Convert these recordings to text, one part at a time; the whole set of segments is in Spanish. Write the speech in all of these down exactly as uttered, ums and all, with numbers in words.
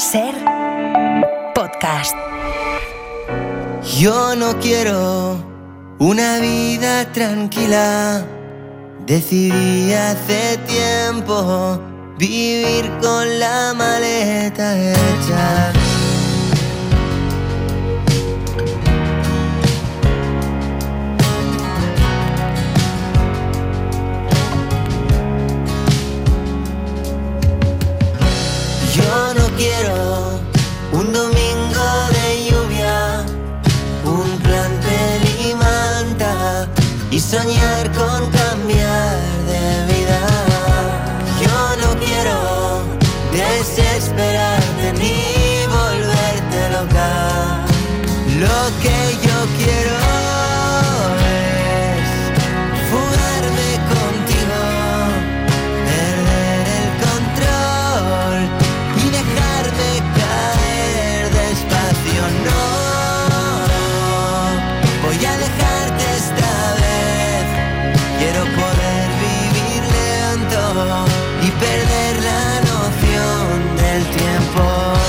Ser podcast. Yo no quiero una vida tranquila. Decidí hace tiempo vivir con la maleta hecha. Yo no quiero un domingo de lluvia, un plan pelimanta y soñar con cambiar de vida. Yo no quiero desesperarte ni volverte loca. Lo que yo quiero es fugarme contigo, perder el control y dejarme caer despacio. No voy a dejarte esta vez. Quiero poder vivir lento y perder la noción del tiempo.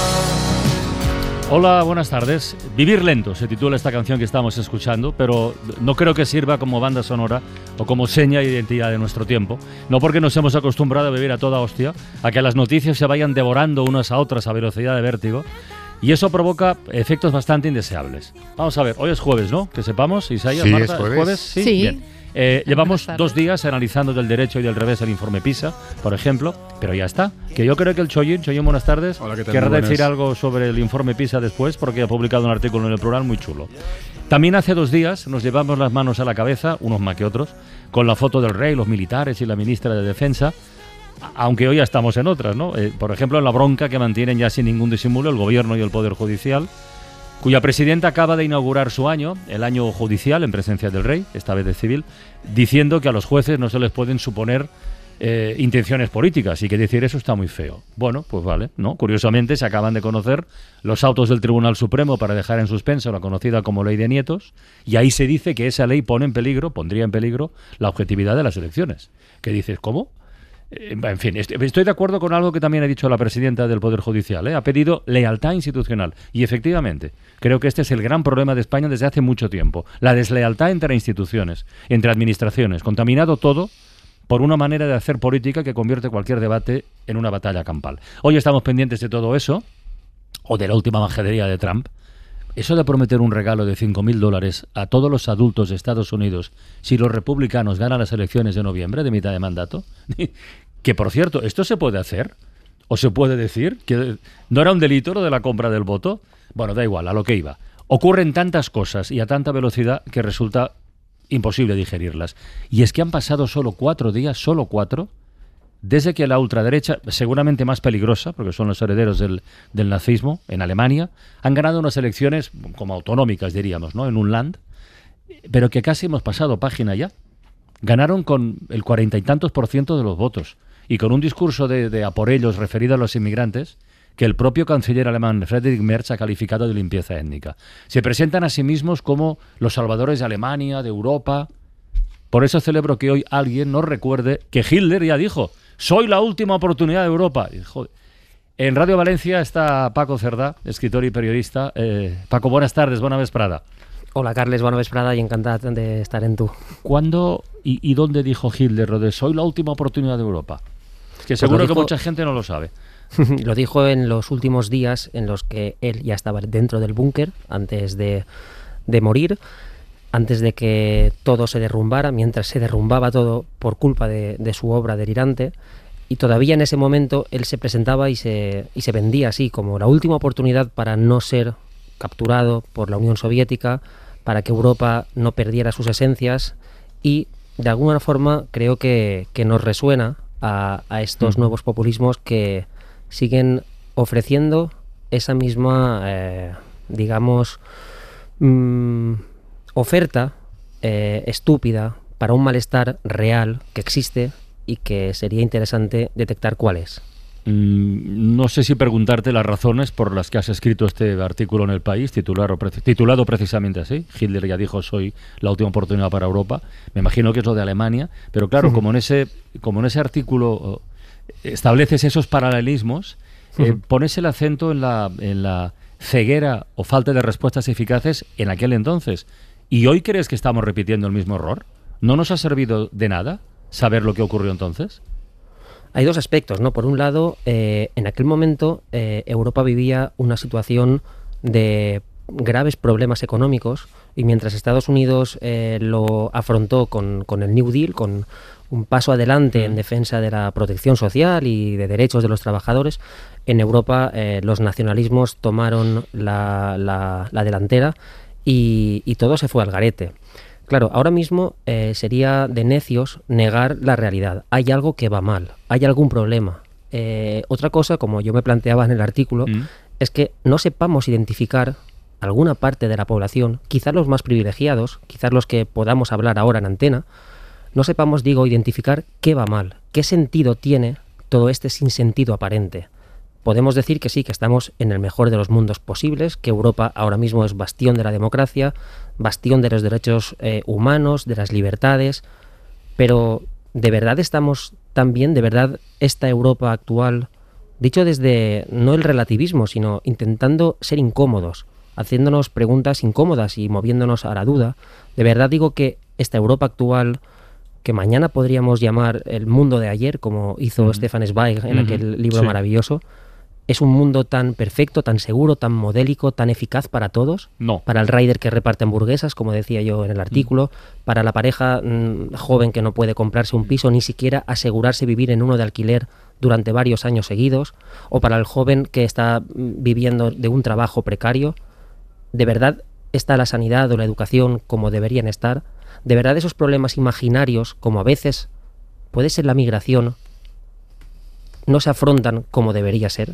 Hola, buenas tardes. Vivir lento se titula esta canción que estamos escuchando, pero no creo que sirva como banda sonora o como seña de identidad de nuestro tiempo. No porque nos hemos acostumbrado a vivir a toda hostia, a que las noticias se vayan devorando unas a otras a velocidad de vértigo, y eso provoca efectos bastante indeseables. Vamos a ver, hoy es jueves, ¿no? Que sepamos, Isaías, Sí, Marta, es jueves. ¿es jueves? Sí. Sí. Bien. Eh, llevamos Buenas dos tardes. días analizando del derecho y del revés el informe PISA, por ejemplo, pero ya está. Que yo creo que el Chollín, Chollín, buenas tardes, Hola, ¿qué tal? querrá Muy decir buenas. algo sobre el informe PISA después, porque ha publicado un artículo en el Plural muy chulo. También hace dos días nos llevamos las manos a la cabeza, unos más que otros, con la foto del rey, los militares y la ministra de Defensa, aunque hoy ya estamos en otras, ¿no? Eh, por ejemplo, en la bronca que mantienen ya sin ningún disimulo el gobierno y el Poder Judicial, cuya presidenta acaba de inaugurar su año, el año judicial, en presencia del rey, esta vez de civil, diciendo que a los jueces no se les pueden suponer eh, intenciones políticas, y que decir eso está muy feo. Bueno, pues vale, ¿no? Curiosamente se acaban de conocer los autos del Tribunal Supremo para dejar en suspenso la conocida como Ley de Nietos, y ahí se dice que esa ley pone en peligro, pondría en peligro la objetividad de las elecciones. ¿Qué dices? ¿Cómo? En fin, estoy de acuerdo con algo que también ha dicho la presidenta del Poder Judicial, ¿eh? Ha pedido lealtad institucional. Y efectivamente, creo que este es el gran problema de España desde hace mucho tiempo. La deslealtad entre instituciones, entre administraciones, contaminado todo por una manera de hacer política que convierte cualquier debate en una batalla campal. Hoy estamos pendientes de todo eso, o de la última majadería de Trump. Eso de prometer un regalo de cinco mil dólares a todos los adultos de Estados Unidos si los republicanos ganan las elecciones de noviembre de mitad de mandato, que por cierto, ¿esto se puede hacer? ¿O se puede decir que no era un delito lo de la compra del voto? Bueno, da igual, a lo que iba. Ocurren tantas cosas y a tanta velocidad que resulta imposible digerirlas. Y es que han pasado solo cuatro días, solo cuatro, desde que la ultraderecha, seguramente más peligrosa, porque son los herederos del, del nazismo, en Alemania, han ganado unas elecciones como autonómicas, diríamos, ¿no? En un land, pero que casi hemos pasado página ya. Ganaron con el cuarenta y tantos por ciento de los votos, y con un discurso de, de a por ellos referido a los inmigrantes que el propio canciller alemán Friedrich Merz ha calificado de limpieza étnica. Se presentan a sí mismos como los salvadores de Alemania, de Europa. Por eso celebro que hoy alguien nos recuerde que Hitler ya dijo: soy la última oportunidad de Europa. Y, joder. En Radio Valencia está Paco Cerdá, escritor y periodista. Eh, Paco, buenas tardes, buena vesprada. Hola, Carles, bona vesprada y encantat de estar en tu. ¿Cuándo y, y dónde dijo Hitler lo de soy la última oportunidad de Europa? Que seguro Pues lo que dijo, mucha gente no lo sabe. Lo dijo en los últimos días en los que él ya estaba dentro del búnker antes de, de morir, antes de que todo se derrumbara, mientras se derrumbaba todo por culpa de, de su obra delirante. Y todavía en ese momento él se presentaba y se, y se vendía así como la última oportunidad para no ser capturado por la Unión Soviética, para que Europa no perdiera sus esencias, y de alguna forma creo que, que nos resuena a, a estos Mm. nuevos populismos que siguen ofreciendo esa misma, eh, digamos, mmm, oferta eh, estúpida para un malestar real que existe y que sería interesante detectar cuál es. Mm, no sé si preguntarte las razones por las que has escrito este artículo en El País, titulado, titulado precisamente así. Hitler ya dijo soy la última oportunidad para Europa. Me imagino que es lo de Alemania, pero claro, como en ese, como en ese artículo estableces esos paralelismos, eh, uh-huh. pones el acento en la, en la ceguera o falta de respuestas eficaces en aquel entonces. ¿Y hoy crees que estamos repitiendo el mismo error? ¿No nos ha servido de nada saber lo que ocurrió entonces? Hay dos aspectos, ¿no? Por un lado, eh, en aquel momento eh, Europa vivía una situación de graves problemas económicos, y mientras Estados Unidos eh, lo afrontó con, con el New Deal, con un paso adelante mm. en defensa de la protección social y de derechos de los trabajadores, en Europa eh, los nacionalismos tomaron la, la, la delantera y, y todo se fue al garete. Claro, ahora mismo eh, sería de necios negar la realidad. Hay algo que va mal, hay algún problema. Eh, otra cosa, como yo me planteaba en el artículo, mm. es que no sepamos identificar alguna parte de la población, quizás los más privilegiados, quizás los que podamos hablar ahora en antena, no sepamos, digo, identificar qué va mal, qué sentido tiene todo este sinsentido aparente. Podemos decir que sí, que estamos en el mejor de los mundos posibles, que Europa ahora mismo es bastión de la democracia, bastión de los derechos eh, humanos, de las libertades, pero ¿de verdad estamos tan bien? ¿De verdad esta Europa actual, dicho desde no el relativismo, sino intentando ser incómodos, haciéndonos preguntas incómodas y moviéndonos a la duda, de verdad digo que esta Europa actual, que mañana podríamos llamar el mundo de ayer, como hizo uh-huh. Stefan Zweig en uh-huh. aquel libro sí. maravilloso, ¿es un mundo tan perfecto, tan seguro, tan modélico, tan eficaz para todos? No. Para el rider que reparte hamburguesas, como decía yo en el artículo, mm. para la pareja mmm, joven que no puede comprarse un piso, ni siquiera asegurarse vivir en uno de alquiler durante varios años seguidos, o para el joven que está viviendo de un trabajo precario. ¿De verdad está la sanidad o la educación como deberían estar? ¿De verdad esos problemas imaginarios, como a veces puede ser la migración, no se afrontan como debería ser?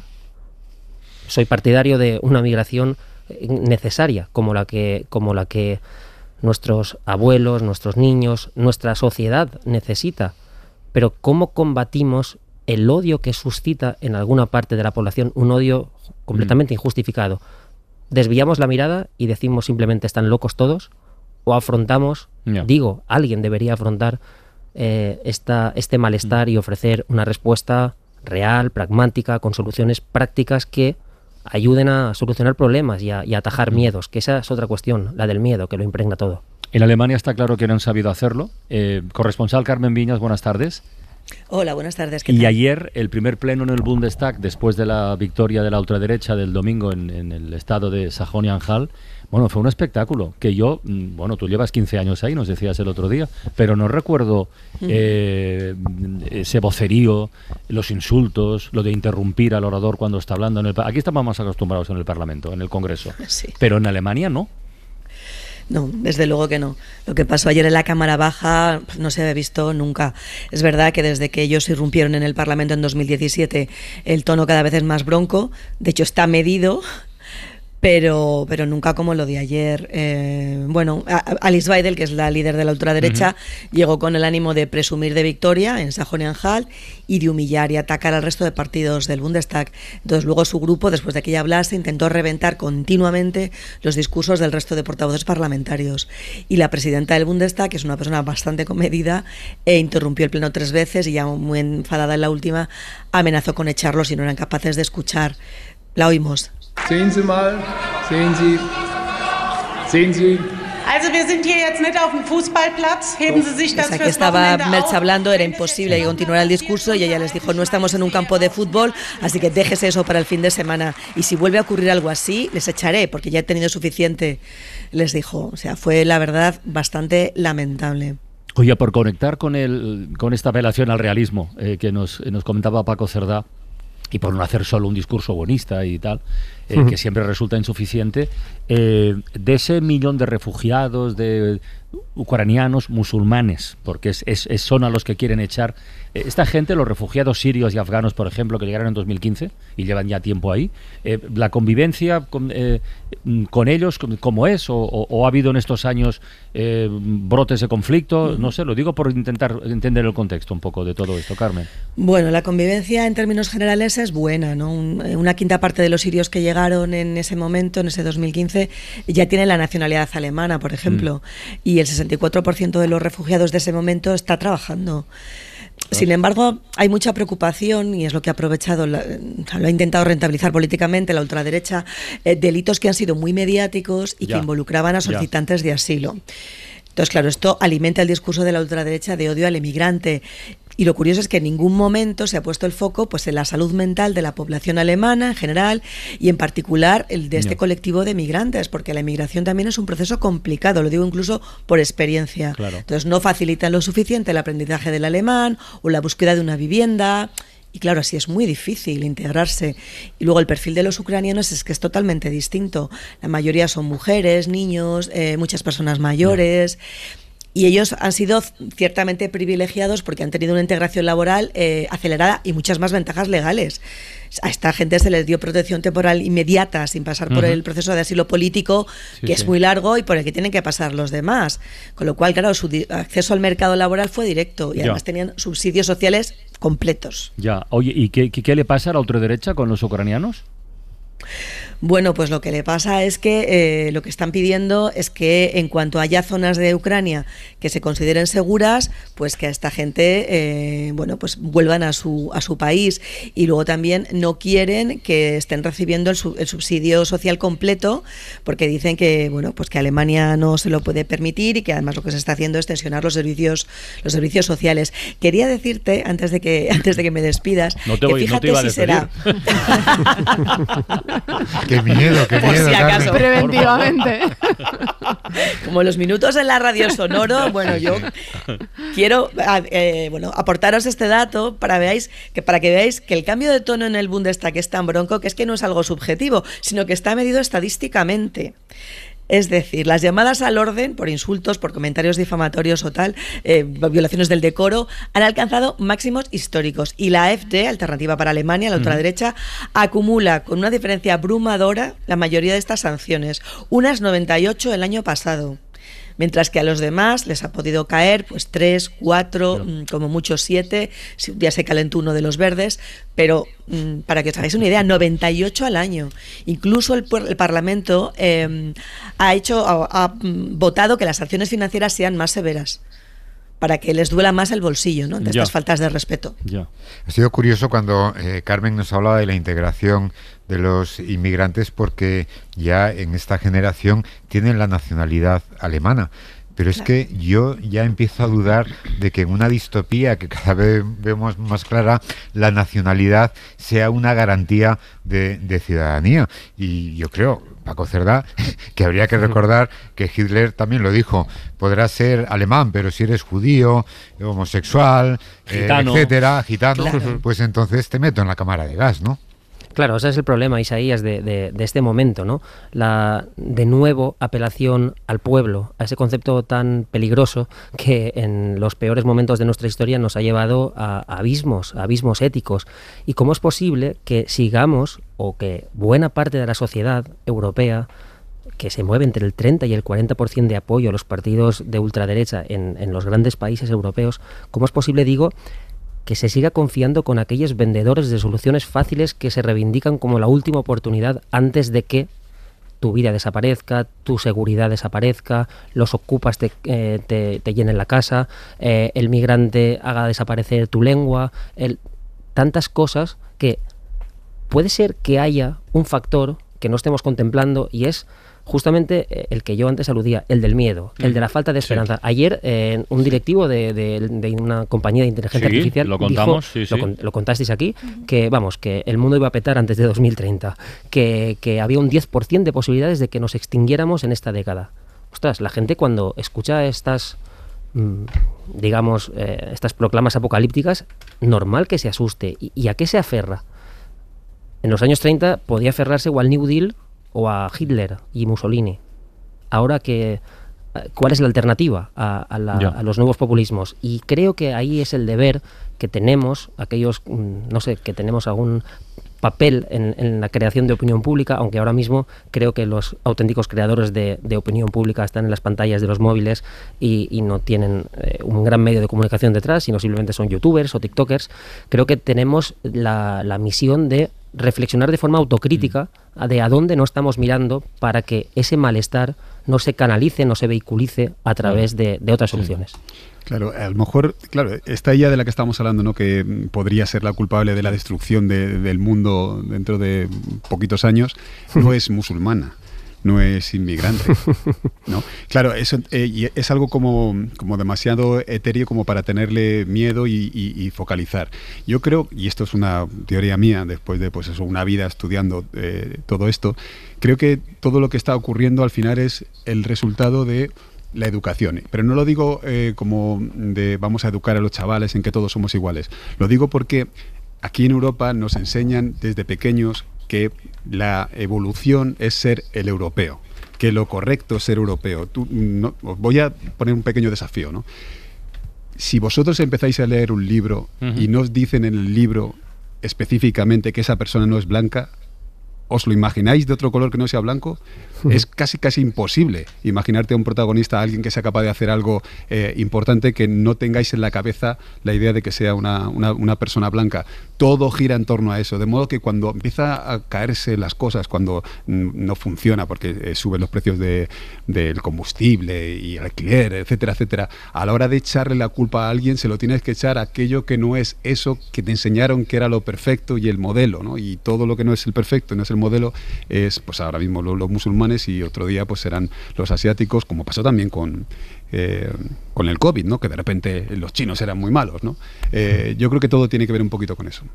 Soy partidario de una migración necesaria, como la que, como la que nuestros abuelos, nuestros niños, nuestra sociedad necesita. Pero ¿cómo combatimos el odio que suscita en alguna parte de la población, un odio completamente mm. injustificado? ¿Desviamos la mirada y decimos simplemente están locos todos? ¿O afrontamos, yeah. digo, alguien debería afrontar eh, esta, este malestar mm. y ofrecer una respuesta real, pragmática, con soluciones prácticas que ayuden a solucionar problemas y a, y a atajar miedos, que esa es otra cuestión, la del miedo, que lo impregna todo. En Alemania está claro que no han sabido hacerlo. Eh, corresponsal Carmen Viñas, buenas tardes. Hola, buenas tardes. ¿Qué y tal? ayer, el primer pleno en el Bundestag, después de la victoria de la ultraderecha del domingo en, en el estado de Sajonia-Anhalt, bueno, fue un espectáculo que yo, bueno, tú llevas quince años ahí, nos decías el otro día, pero no recuerdo eh, ese vocerío, los insultos, lo de interrumpir al orador cuando está hablando. En el, aquí estamos más acostumbrados en el Parlamento, en el Congreso, sí. pero en Alemania no. No, desde luego que no. Lo que pasó ayer en la Cámara Baja no se había visto nunca. Es verdad que desde que ellos irrumpieron en el Parlamento en dos mil diecisiete el tono cada vez es más bronco, de hecho está medido, pero pero nunca como lo de ayer. Eh, bueno, Alice Weidel, que es la líder de la ultraderecha, uh-huh. llegó con el ánimo de presumir de victoria en Sajonia-Anhalt y de humillar y atacar al resto de partidos del Bundestag. Entonces luego su grupo, después de que ella hablase, intentó reventar continuamente los discursos del resto de portavoces parlamentarios. Y la presidenta del Bundestag, que es una persona bastante comedida, e interrumpió el pleno tres veces y ya muy enfadada en la última, amenazó con echarlos si no eran capaces de escuchar. La oímos. Sehen Sie mal, sehen Sie, sehen Sie. Also wir sind hier jetzt nicht auf dem Fußballplatz, heben Sie sich das Pues aquí fürs estaba Wochenende Merz auf. hablando, era imposible que continuara el discurso y ella les dijo, no estamos en un campo de fútbol, así que déjese eso para el fin de semana y si vuelve a ocurrir algo así, les echaré porque ya he tenido suficiente, les dijo. O sea, fue la verdad bastante lamentable. Oye, por conectar con el con esta apelación al realismo eh, que nos, nos comentaba Paco Cerdá, y por no hacer solo un discurso bonista y tal, eh, uh-huh. que siempre resulta insuficiente, eh, de ese millón de refugiados, de ucranianos, musulmanes, porque es, es, es son a los que quieren echar. Eh, esta gente, los refugiados sirios y afganos, por ejemplo, que llegaron en dos mil quince y llevan ya tiempo ahí, eh, la convivencia con, eh, con ellos, ¿cómo es? O, o, ¿O ha habido en estos años eh, brotes de conflicto? No sé, lo digo por intentar entender el contexto un poco de todo esto, Carmen. Bueno, la convivencia en términos generales es buena, ¿no? Un, una quinta parte de los sirios que llegaron en ese momento, en ese dos mil quince, ya tienen la nacionalidad alemana, por ejemplo, mm. y el sesenta y cuatro por ciento de los refugiados de ese momento está trabajando. Sin embargo, hay mucha preocupación, y es lo que ha aprovechado, la, lo ha intentado rentabilizar políticamente la ultraderecha, eh, delitos que han sido muy mediáticos y Ya. que involucraban a solicitantes Ya. de asilo. Entonces, claro, esto alimenta el discurso de la ultraderecha de odio al emigrante. Y lo curioso es que en ningún momento se ha puesto el foco pues, en la salud mental de la población alemana en general y en particular el de este Ya. colectivo de migrantes, porque la emigración también es un proceso complicado, lo digo incluso por experiencia. Claro. Entonces no facilitan lo suficiente el aprendizaje del alemán o la búsqueda de una vivienda. Y claro, así es muy difícil integrarse. Y luego el perfil de los ucranianos es que es totalmente distinto. La mayoría son mujeres, niños, eh, muchas personas mayores. Y ellos han sido ciertamente privilegiados porque han tenido una integración laboral eh, acelerada y muchas más ventajas legales. A esta gente se les dio protección temporal inmediata sin pasar por Ujú. el proceso de asilo político, Sí, que sí. es muy largo y por el que tienen que pasar los demás. Con lo cual, claro, su di- acceso al mercado laboral fue directo y Ya. además tenían subsidios sociales completos. Ya. Oye, ¿y qué, qué, qué le pasa a la ultraderecha con los ucranianos? Bueno, pues lo que le pasa es que eh, lo que están pidiendo es que en cuanto haya zonas de Ucrania que se consideren seguras, pues que a esta gente, eh, bueno, pues vuelvan a su a su país. Y luego también no quieren que estén recibiendo el, su- el subsidio social completo, porque dicen que, bueno, pues que Alemania no se lo puede permitir y que además lo que se está haciendo es tensionar los servicios los servicios sociales. Quería decirte antes de que antes de que me despidas No te que voy- no fíjate te iba a si será. Qué miedo, qué Por miedo, si Carmen. acaso. Preventivamente. Como los minutos en la radio sonoro, bueno, yo quiero a- eh, bueno, aportaros este dato para veáis que para que veáis que el cambio de tono en el Bundestag es tan bronco que es que no es algo subjetivo, sino que está medido estadísticamente. Es decir, las llamadas al orden por insultos, por comentarios difamatorios o tal, eh, violaciones del decoro, han alcanzado máximos históricos. Y la A F D, Alternativa para Alemania, la ultraderecha, acumula con una diferencia abrumadora la mayoría de estas sanciones, unas noventa y ocho el año pasado. Mientras que a los demás les ha podido caer pues tres, cuatro, Claro. como mucho siete, si un día se calentó uno de los verdes, pero mm, para que os hagáis una idea, noventa y ocho al año. Incluso el, puer- el Parlamento eh, ha hecho, ha, ha, mm, votado que las sanciones financieras sean más severas, para que les duela más el bolsillo, ¿no? De Ya. estas faltas de respeto. Ya. Ha sido curioso cuando eh, Carmen nos hablaba de la integración de los inmigrantes porque ya en esta generación tienen la nacionalidad alemana. Pero es Claro. que yo ya empiezo a dudar de que en una distopía que cada vez vemos más clara, la nacionalidad sea una garantía de, de ciudadanía. Y yo creo, Paco Cerdá, que habría que recordar que Hitler también lo dijo: podrás ser alemán, pero si eres judío, homosexual, eh, Gitano. etcétera, gitano, Claro. pues entonces te meto en la cámara de gas, ¿no? Claro, ese es el problema, Isaías, de, de, de este momento, ¿no? La, de nuevo, apelación al pueblo, a ese concepto tan peligroso que en los peores momentos de nuestra historia nos ha llevado a, a abismos, a abismos éticos. ¿Y cómo es posible que sigamos, o que buena parte de la sociedad europea, que se mueve entre el treinta y el cuarenta por ciento de apoyo a los partidos de ultraderecha en, en los grandes países europeos, cómo es posible, digo, que se siga confiando con aquellos vendedores de soluciones fáciles que se reivindican como la última oportunidad antes de que tu vida desaparezca, tu seguridad desaparezca, los ocupas te, eh, te, te llenen la casa, eh, el migrante haga desaparecer tu lengua, el, tantas cosas que puede ser que haya un factor que no estemos contemplando y es justamente eh, el que yo antes aludía, el del miedo, el de la falta de esperanza. Sí. Ayer eh, un directivo de, de- de una compañía de inteligencia Sí, artificial lo contamos, dijo, sí, sí. Lo, con- lo contasteis aquí, que vamos, que el mundo iba a petar antes de dos mil treinta, que, que había un diez por ciento de posibilidades de que nos extinguiéramos en esta década. Ostras, la gente cuando escucha estas, mm, digamos, eh, estas proclamas apocalípticas, normal que se asuste. ¿Y, y a qué se aferra? En los años treinta podía aferrarse o al New Deal o a Hitler y Mussolini. Ahora que ¿cuál es la alternativa a, a, la, a los nuevos populismos? Y creo que ahí es el deber que tenemos, aquellos, no sé, que tenemos algún papel en, en la creación de opinión pública, aunque ahora mismo creo que los auténticos creadores de, de opinión pública están en las pantallas de los móviles y, y no tienen eh, un gran medio de comunicación detrás, sino simplemente son youtubers o tiktokers. Creo que tenemos la, la misión de reflexionar de forma autocrítica mm. de a dónde no estamos mirando para que ese malestar no se canalice, no se vehiculice a través de, de otras soluciones. Sí. Claro, a lo mejor, claro, esta ella de la que estamos hablando, ¿no? Que podría ser la culpable de la destrucción de, del mundo dentro de poquitos años, no es musulmana. No es inmigrante, ¿no? Claro, eso eh, es algo como, como demasiado etéreo como para tenerle miedo y, y, y focalizar. Yo creo, y esto es una teoría mía, después de pues eso, una vida estudiando eh, todo esto, creo que todo lo que está ocurriendo al final es el resultado de la educación. Pero no lo digo eh, como de vamos a educar a los chavales en que todos somos iguales. Lo digo porque aquí en Europa nos enseñan desde pequeños que la evolución es ser el europeo, que lo correcto es ser europeo. Tú, no, os voy a poner un pequeño desafío, ¿no? Si vosotros empezáis a leer un libro uh-huh. y no os dicen en el libro específicamente que esa persona no es blanca, ¿os lo imagináis de otro color que no sea blanco? Uh-huh. Es casi casi imposible imaginarte a un protagonista, a alguien que sea capaz de hacer algo eh, importante, que no tengáis en la cabeza la idea de que sea una, una, una persona blanca. Todo gira en torno a eso, de modo que cuando empieza a caerse las cosas, cuando mm, no funciona porque eh, suben los precios de, del combustible y el alquiler, etcétera, etcétera, a la hora de echarle la culpa a alguien se lo tienes que echar a aquello que no es eso que te enseñaron que era lo perfecto y el modelo, ¿no? Y todo lo que no es el perfecto, no es el modelo, es pues ahora mismo los, los musulmanes, y otro día pues serán los asiáticos, como pasó también con eh, con el COVID, ¿no? Que de repente los chinos eran muy malos, ¿no? Eh, yo creo que todo tiene que ver un poquito con eso.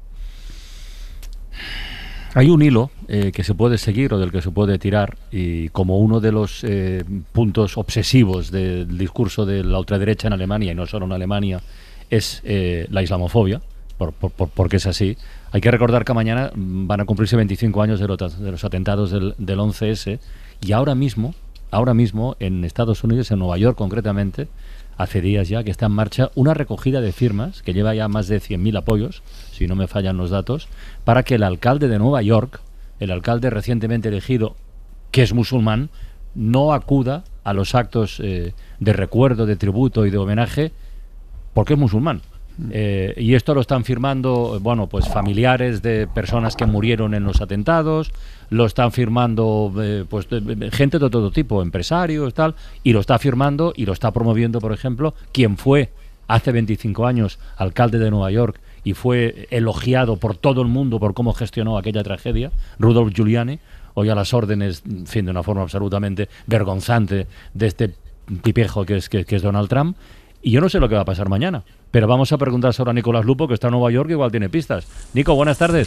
Hay un hilo eh, que se puede seguir o del que se puede tirar, y como uno de los eh, puntos obsesivos del discurso de la ultraderecha en Alemania, y no solo en Alemania, es eh, la islamofobia, por, por, por, porque es así. Hay que recordar que mañana van a cumplirse veinticinco años de los, de los atentados del, del once ese, y ahora mismo, ahora mismo en Estados Unidos, en Nueva York concretamente, hace días ya que está en marcha una recogida de firmas que lleva ya más de cien mil apoyos, si no me fallan los datos, para que el alcalde de Nueva York, el alcalde recientemente elegido, que es musulmán, no acuda a los actos eh, de recuerdo, de tributo y de homenaje porque es musulmán. Eh, y esto lo están firmando, bueno, pues familiares de personas que murieron en los atentados, lo están firmando eh, pues de, gente de todo tipo, empresarios, tal, y lo está firmando y lo está promoviendo, por ejemplo, quien fue hace veinticinco años alcalde de Nueva York y fue elogiado por todo el mundo por cómo gestionó aquella tragedia, Rudolph Giuliani, hoy a las órdenes, en fin, de una forma absolutamente vergonzante de este tipejo que es, que, que es Donald Trump. Y yo no sé lo que va a pasar mañana, pero vamos a preguntar ahora a Nicolás Lupo, que está en Nueva York, que igual tiene pistas. Nico, buenas tardes.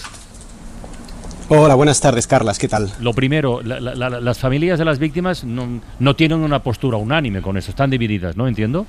Hola, buenas tardes, Carlas, ¿qué tal? Lo primero, la, la, la, las familias de las víctimas no, no tienen una postura unánime con eso, están divididas, ¿no? ¿Entiendo?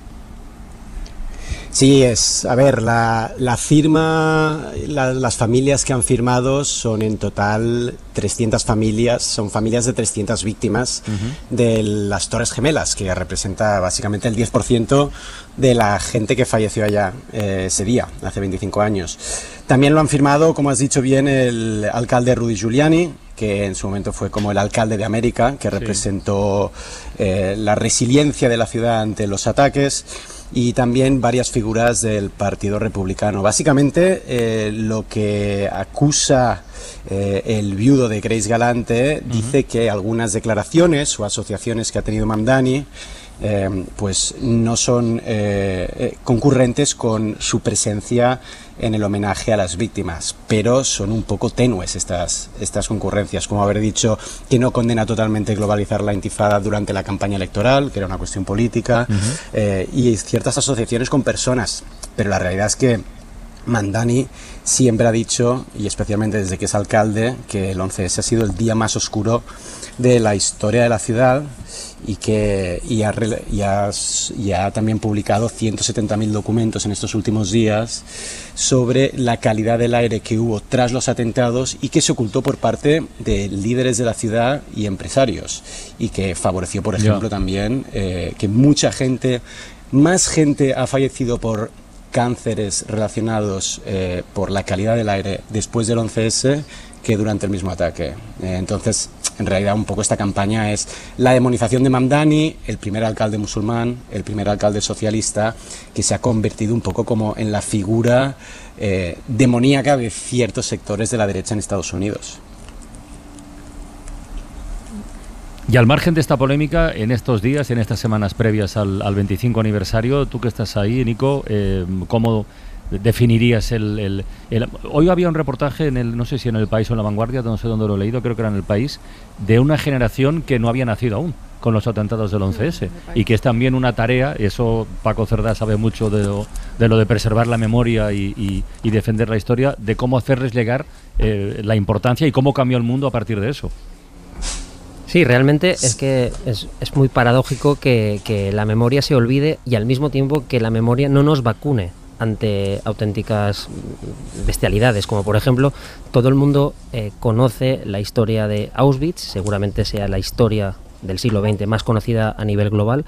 Sí, es, a ver, la, la firma, la, las familias que han firmado son en total trescientas familias, son familias de trescientas víctimas uh-huh. de las Torres Gemelas, que representa básicamente el diez por ciento de la gente que falleció allá eh, ese día, hace veinticinco años. También lo han firmado, como has dicho bien, el alcalde Rudy Giuliani, que en su momento fue como el alcalde de América, que representó sí. eh, la resiliencia de la ciudad ante los ataques, y también varias figuras del Partido Republicano. Básicamente, eh, lo que acusa eh, el viudo de Grace Galante uh-huh. dice que algunas declaraciones o asociaciones que ha tenido Mamdani eh, pues no son eh, eh, concurrentes con su presencia en el homenaje a las víctimas, pero son un poco tenues estas, estas concurrencias, como haber dicho que no condena totalmente globalizar la intifada durante la campaña electoral, que era una cuestión política, uh-huh. eh, y ciertas asociaciones con personas, pero la realidad es que Mamdani siempre ha dicho, y especialmente desde que es alcalde, que el once ese ha sido el día más oscuro de la historia de la ciudad, y que y ha, y ha, y ha también publicado ciento setenta mil documentos en estos últimos días sobre la calidad del aire que hubo tras los atentados y que se ocultó por parte de líderes de la ciudad y empresarios, y que favoreció, por ejemplo, yeah. también eh, que mucha gente, más gente ha fallecido por cánceres relacionados eh, por la calidad del aire después del once ese que durante el mismo ataque. Eh, entonces, en realidad, un poco esta campaña es la demonización de Mamdani, el primer alcalde musulmán, el primer alcalde socialista, que se ha convertido un poco como en la figura eh, demoníaca de ciertos sectores de la derecha en Estados Unidos. Y al margen de esta polémica, en estos días, en estas semanas previas al, al veinticinco aniversario, tú que estás ahí, Nico, eh, ¿cómo definirías el, el, el...? Hoy había un reportaje, en el no sé si en El País o en La Vanguardia, no sé dónde lo he leído, creo que era en El País, de una generación que no había nacido aún con los atentados del once ese, y que es también una tarea, y eso Paco Cerdá sabe mucho de lo de, lo de preservar la memoria y, y, y defender la historia, de cómo hacerles llegar eh, la importancia y cómo cambió el mundo a partir de eso. Sí, realmente es que es, es muy paradójico que, que la memoria se olvide y al mismo tiempo que la memoria no nos vacune ante auténticas bestialidades, como por ejemplo, todo el mundo eh, conoce la historia de Auschwitz, seguramente sea la historia del siglo veinte más conocida a nivel global,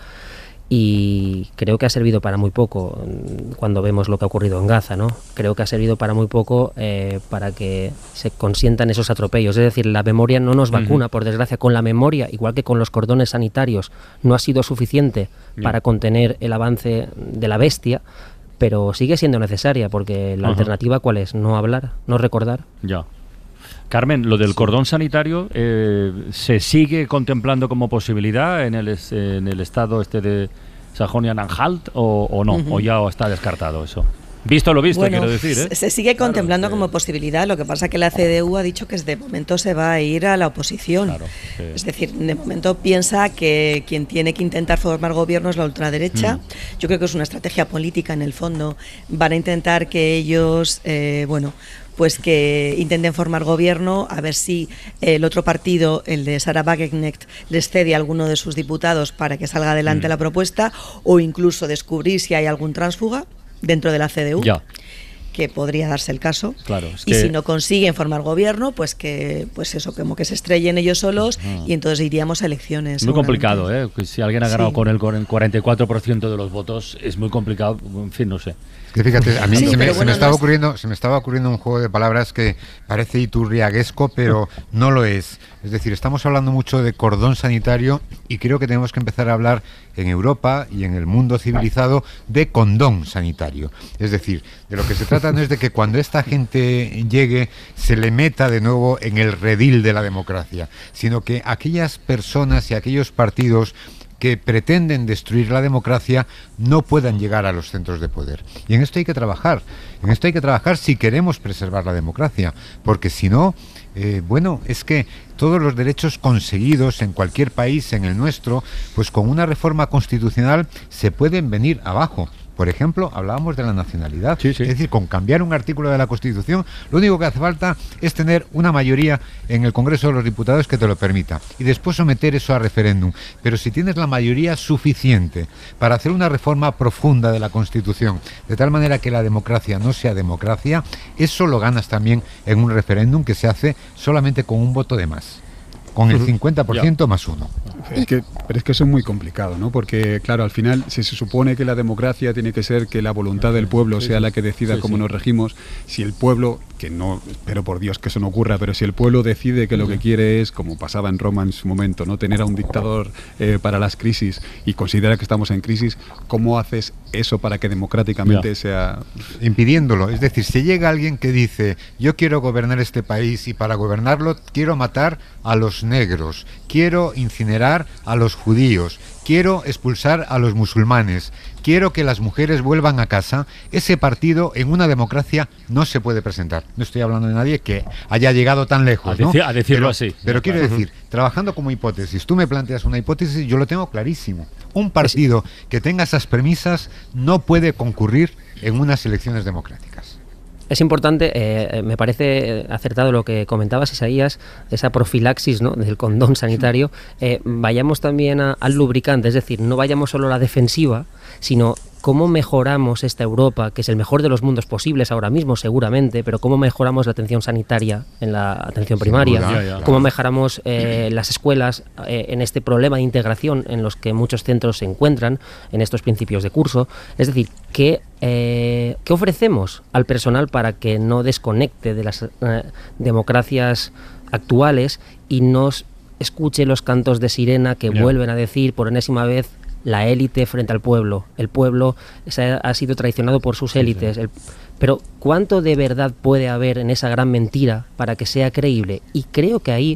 y creo que ha servido para muy poco cuando vemos lo que ha ocurrido en Gaza, ¿no? Creo que ha servido para muy poco eh, para que se consientan esos atropellos. Es decir, la memoria no nos vacuna, uh-huh. por desgracia. Con la memoria, igual que con los cordones sanitarios, no ha sido suficiente yeah. para contener el avance de la bestia, pero sigue siendo necesaria, porque la uh-huh. alternativa, ¿cuál es? No hablar, no recordar. Ya. Carmen, lo del cordón sanitario, eh, ¿se sigue contemplando como posibilidad en el, en el estado este de Sajonia-Anhalt o, o no? Uh-huh. ¿O ya está descartado eso? Visto lo visto, bueno, quiero decir, ¿eh? Se sigue claro, contemplando que... como posibilidad. Lo que pasa es que la C D U ha dicho que de momento se va a ir a la oposición. Claro, que... Es decir, de momento piensa que quien tiene que intentar formar gobierno es la ultraderecha. Mm. Yo creo que es una estrategia política en el fondo. Van a intentar que ellos, eh, bueno... pues que intenten formar gobierno, a ver si el otro partido, el de Sarah Wagenknecht, les cede a alguno de sus diputados para que salga adelante mm. la propuesta, o incluso descubrir si hay algún tránsfuga dentro de la C D U, ya. que podría darse el caso. Claro, es y que... si no consiguen formar gobierno, pues que pues eso, como que se estrellen ellos solos uh-huh. y entonces iríamos a elecciones. Muy complicado, ¿eh? Si alguien ha ganado sí. con el cuarenta y cuatro por ciento de los votos, es muy complicado, en fin, no sé. Que fíjate, a mí sí, se, me, bueno, se, me estaba no es... ocurriendo, se me estaba ocurriendo un juego de palabras que parece iturriaguesco, pero no lo es. Es decir, estamos hablando mucho de cordón sanitario y creo que tenemos que empezar a hablar en Europa y en el mundo civilizado de condón sanitario. Es decir, de lo que se trata no es de que cuando esta gente llegue se le meta de nuevo en el redil de la democracia, sino que aquellas personas y aquellos partidos que pretenden destruir la democracia no puedan llegar a los centros de poder. Y en esto hay que trabajar. En esto hay que trabajar si queremos preservar la democracia, porque si no, eh, bueno, es que todos los derechos conseguidos en cualquier país, en el nuestro, pues con una reforma constitucional se pueden venir abajo. Por ejemplo, hablábamos de la nacionalidad. Sí, sí. Es decir, con cambiar un artículo de la Constitución, lo único que hace falta es tener una mayoría en el Congreso de los Diputados que te lo permita. Y después someter eso a referéndum. Pero si tienes la mayoría suficiente para hacer una reforma profunda de la Constitución, de tal manera que la democracia no sea democracia, eso lo ganas también en un referéndum que se hace solamente con un voto de más. Con el cincuenta por ciento más uno. Es que, pero es que eso es muy complicado, ¿no? Porque, claro, al final, si se supone que la democracia tiene que ser que la voluntad del pueblo sea la que decida sí, cómo sí. nos regimos, si el pueblo, que no, espero por Dios que eso no ocurra, pero si el pueblo decide que lo que quiere es, como pasaba en Roma en su momento, no tener a un dictador eh, para las crisis y considera que estamos en crisis, ¿cómo haces eso para que democráticamente ya. sea...? Impidiéndolo. Es decir, si llega alguien que dice, yo quiero gobernar este país y para gobernarlo quiero matar a los negros, quiero incinerar a los judíos, quiero expulsar a los musulmanes, quiero que las mujeres vuelvan a casa, ese partido en una democracia no se puede presentar. No estoy hablando de nadie que haya llegado tan lejos, ¿no? A, decir, a decirlo pero, así. Pero quiero decir, trabajando como hipótesis, tú me planteas una hipótesis, yo lo tengo clarísimo. Un partido que tenga esas premisas no puede concurrir en unas elecciones democráticas. Es importante, eh, me parece acertado lo que comentabas, Isaías, esa profilaxis, ¿no?, del condón sanitario. Eh, vayamos también a, al lubricante, es decir, no vayamos solo a la defensiva, sino cómo mejoramos esta Europa, que es el mejor de los mundos posibles ahora mismo, seguramente, pero cómo mejoramos la atención sanitaria en la atención primaria, ya, ya, cómo mejoramos eh, las escuelas eh, en este problema de integración en los que muchos centros se encuentran, en estos principios de curso. Es decir, ¿qué, eh, ¿qué ofrecemos al personal para que no desconecte de las eh, democracias actuales y nos escuche los cantos de sirena que ya. vuelven a decir por enésima vez la élite frente al pueblo? El pueblo se ha, ha sido traicionado por sus élites. Sí, sí. El, pero ¿cuánto de verdad puede haber en esa gran mentira para que sea creíble? Y creo que ahí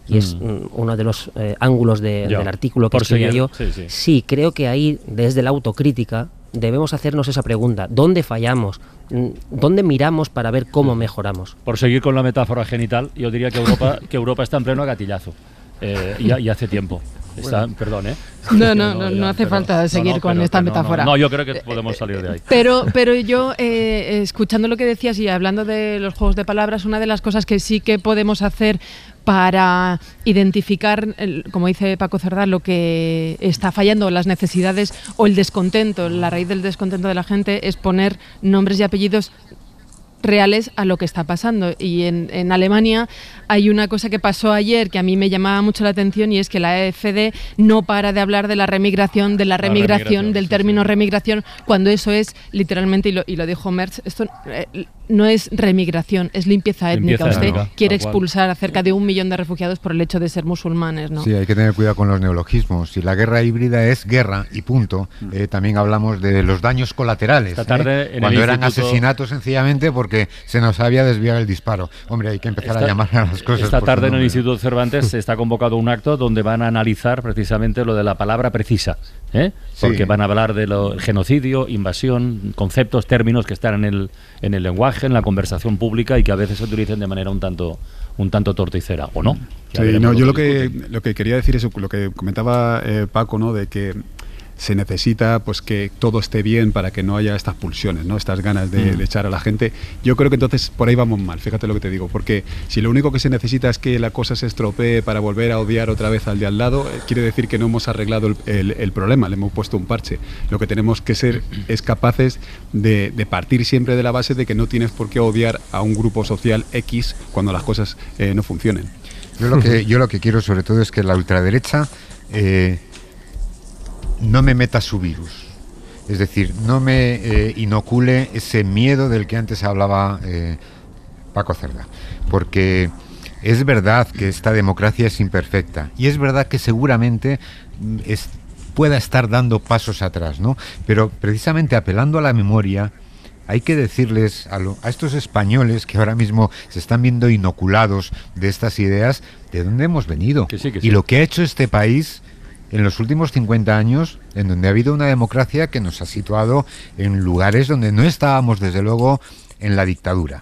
y es mm, uno de los eh, ángulos de, del artículo que escribí yo, sí, sí. sí, creo que ahí, desde la autocrítica, debemos hacernos esa pregunta: ¿dónde fallamos? ¿Dónde miramos para ver cómo mejoramos? Por seguir con la metáfora genital, yo diría que Europa, que Europa está en pleno gatillazo, eh, y, y hace tiempo. Está, bueno. Perdón, ¿eh? No, no, no, no hace perdón. falta seguir no, no, con esta metáfora. No, no, yo creo que podemos salir de ahí. Pero, pero yo, eh, escuchando lo que decías y hablando de los juegos de palabras, una de las cosas que sí que podemos hacer para identificar, como dice Paco Cerdá, lo que está fallando, las necesidades o el descontento, la raíz del descontento de la gente, es poner nombres y apellidos reales a lo que está pasando. Y en, en Alemania hay una cosa que pasó ayer que a mí me llamaba mucho la atención, y es que la A F D no para de hablar de la remigración, de la remigración, la remigración del sí, término sí. remigración, cuando eso es literalmente, y lo, y lo dijo Merz, esto eh, no es remigración, es limpieza étnica. Limpieza Usted étnica, quiere expulsar a cerca de un millón de refugiados por el hecho de ser musulmanes, ¿no? Sí, hay que tener cuidado con los neologismos. Si la guerra híbrida es guerra y punto, eh, también hablamos de los daños colaterales. Esta tarde ¿eh? en Cuando el eran instituto... asesinatos sencillamente porque se nos había desviado el disparo. Hombre, hay que empezar esta, a llamar a las cosas. Esta por tarde su en el Instituto Cervantes se está convocado un acto donde van a analizar precisamente lo de la palabra precisa, ¿eh? Porque sí. van a hablar de lo, genocidio, invasión, conceptos, términos que están en el, en el lenguaje, en la conversación pública y que a veces se utilicen de manera un tanto un tanto torticera, ¿o no? Ya sí, no, yo lo que, lo que quería decir es lo que comentaba eh, Paco, ¿no? De que se necesita pues que todo esté bien para que no haya estas pulsiones, ¿no? Estas ganas de, mm. de echar a la gente. Yo creo que entonces por ahí vamos mal, fíjate lo que te digo, porque si lo único que se necesita es que la cosa se estropee para volver a odiar otra vez al de al lado, eh, quiere decir que no hemos arreglado el, el, el problema, le hemos puesto un parche. Lo que tenemos que ser es capaces de, de partir siempre de la base de que no tienes por qué odiar a un grupo social X cuando las cosas eh, no funcionen. Yo lo que, yo lo que quiero sobre todo es que la ultraderecha eh, no me meta su virus, es decir, no me eh, inocule ese miedo del que antes hablaba eh, Paco Cerdá, porque es verdad que esta democracia es imperfecta y es verdad que seguramente es, pueda estar dando pasos atrás, ¿no? Pero precisamente apelando a la memoria hay que decirles a, lo, a estos españoles que ahora mismo se están viendo inoculados de estas ideas, de dónde hemos venido que sí, que sí. y lo que ha hecho este país en los últimos cincuenta años, en donde ha habido una democracia que nos ha situado en lugares donde no estábamos, desde luego, en la dictadura.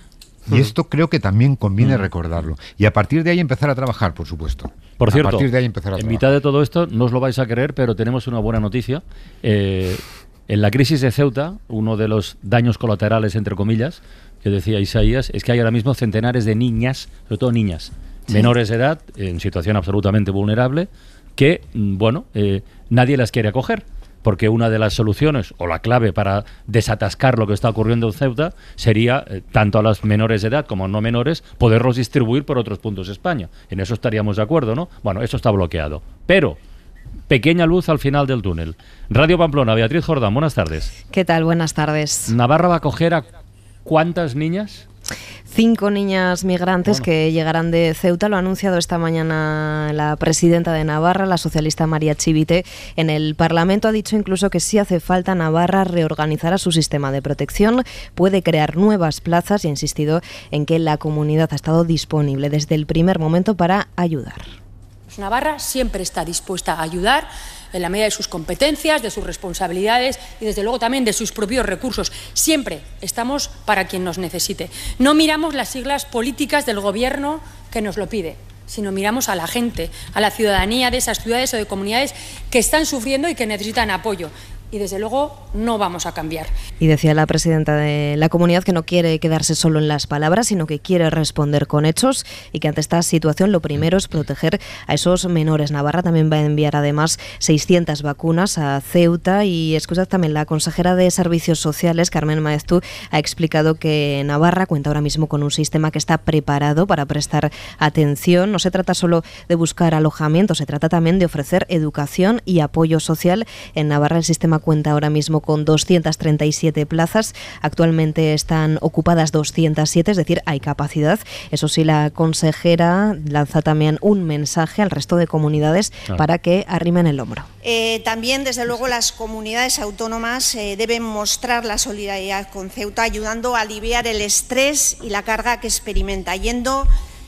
Y esto creo que también conviene recordarlo. Y a partir de ahí empezar a trabajar, por supuesto. Por cierto, a partir de ahí empezar a en trabajar. mitad de todo esto, no os lo vais a creer, pero tenemos una buena noticia. Eh, en la crisis de Ceuta, uno de los daños colaterales, entre comillas, que decía Isaías, es que hay ahora mismo centenares de niñas, sobre todo niñas, sí. menores de edad, en situación absolutamente vulnerable, que, bueno, eh, nadie las quiere acoger, porque una de las soluciones, o la clave para desatascar lo que está ocurriendo en Ceuta, sería, eh, tanto a las menores de edad como no menores, poderlos distribuir por otros puntos de España. En eso estaríamos de acuerdo, ¿no? Bueno, eso está bloqueado. Pero, pequeña luz al final del túnel. Radio Pamplona, Beatriz Jordán, buenas tardes. ¿Qué tal? Buenas tardes. ¿Navarra va a acoger a cuántas niñas? Cinco niñas migrantes bueno. que llegarán de Ceuta. Lo ha anunciado esta mañana la presidenta de Navarra, la socialista María Chivite. En el Parlamento ha dicho incluso que si hace falta, Navarra reorganizará su sistema de protección, puede crear nuevas plazas y ha insistido en que la comunidad ha estado disponible desde el primer momento para ayudar. Navarra siempre está dispuesta a ayudar en la medida de sus competencias, de sus responsabilidades y desde luego también de sus propios recursos. Siempre estamos para quien nos necesite. No miramos las siglas políticas del gobierno que nos lo pide, sino miramos a la gente, a la ciudadanía de esas ciudades o de comunidades que están sufriendo y que necesitan apoyo. Y desde luego no vamos a cambiar. Y decía la presidenta de la comunidad que no quiere quedarse solo en las palabras, sino que quiere responder con hechos y que ante esta situación lo primero es proteger a esos menores. Navarra también va a enviar además seiscientas vacunas a Ceuta y escuchad también la consejera de Servicios Sociales, Carmen Maeztu, ha explicado que Navarra cuenta ahora mismo con un sistema que está preparado para prestar atención. No se trata solo de buscar alojamiento, se trata también de ofrecer educación y apoyo social. En Navarra el sistema cuenta ahora mismo con doscientas treinta y siete plazas, actualmente están ocupadas doscientas siete, es decir, hay capacidad. Eso sí, la consejera lanza también un mensaje al resto de comunidades ah. para que arrimen el hombro. Eh, también, desde luego, las comunidades autónomas eh, deben mostrar la solidaridad con Ceuta, ayudando a aliviar el estrés y la carga que experimenta, yendo